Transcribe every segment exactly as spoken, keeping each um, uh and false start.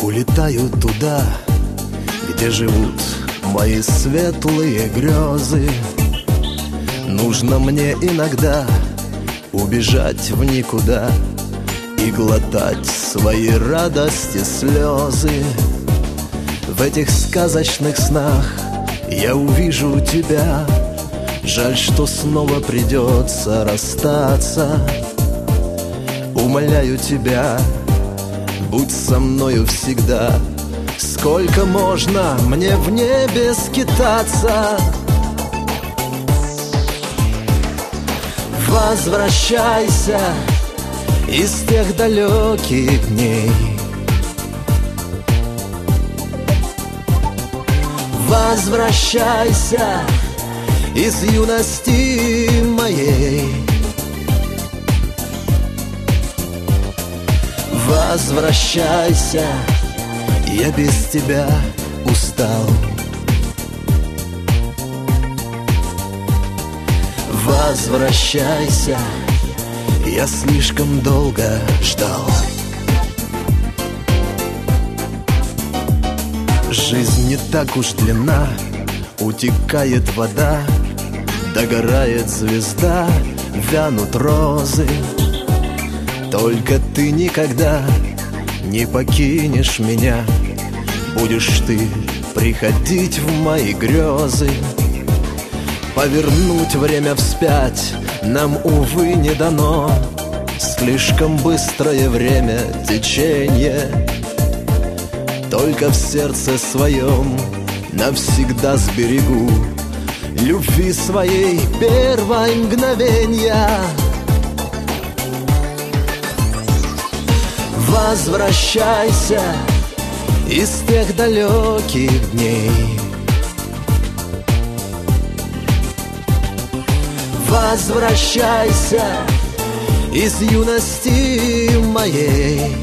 Улетаю туда, где живут мои светлые грезы. Нужно мне иногда убежать в никуда и глотать свои радости слезы. В этих сказочных снах я увижу тебя. Жаль, что снова придется расстаться. Умоляю тебя, будь со мною всегда. Сколько можно мне в небе скитаться? Возвращайся из тех далеких дней. Возвращайся из юности моей. Возвращайся, я без тебя устал. Возвращайся, я слишком долго ждал. Жизнь не так уж длинна, утекает вода, догорает звезда, вянут розы. Только ты никогда не покинешь меня. Будешь ты приходить в мои грезы. Повернуть время вспять нам, увы, не дано. Слишком быстрое время течение. Только в сердце своем навсегда сберегу любви своей первое мгновенья. Возвращайся из тех далеких дней. Возвращайся из юности моей.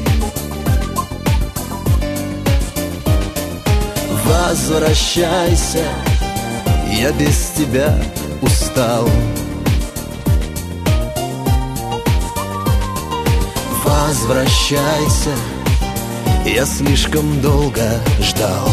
Возвращайся, я без тебя устал. Возвращайся, я слишком долго ждал.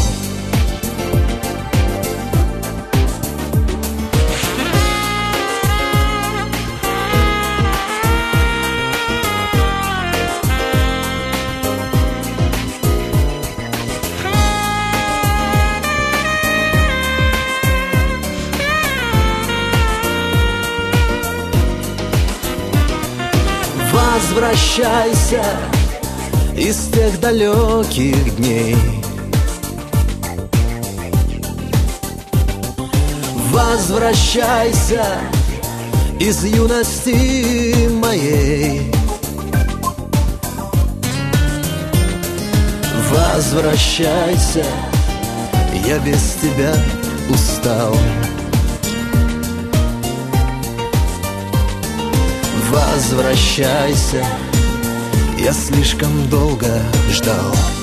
Возвращайся из тех далеких дней. Возвращайся из юности моей. Возвращайся, я без тебя устал. Возвращайся, я слишком долго ждал.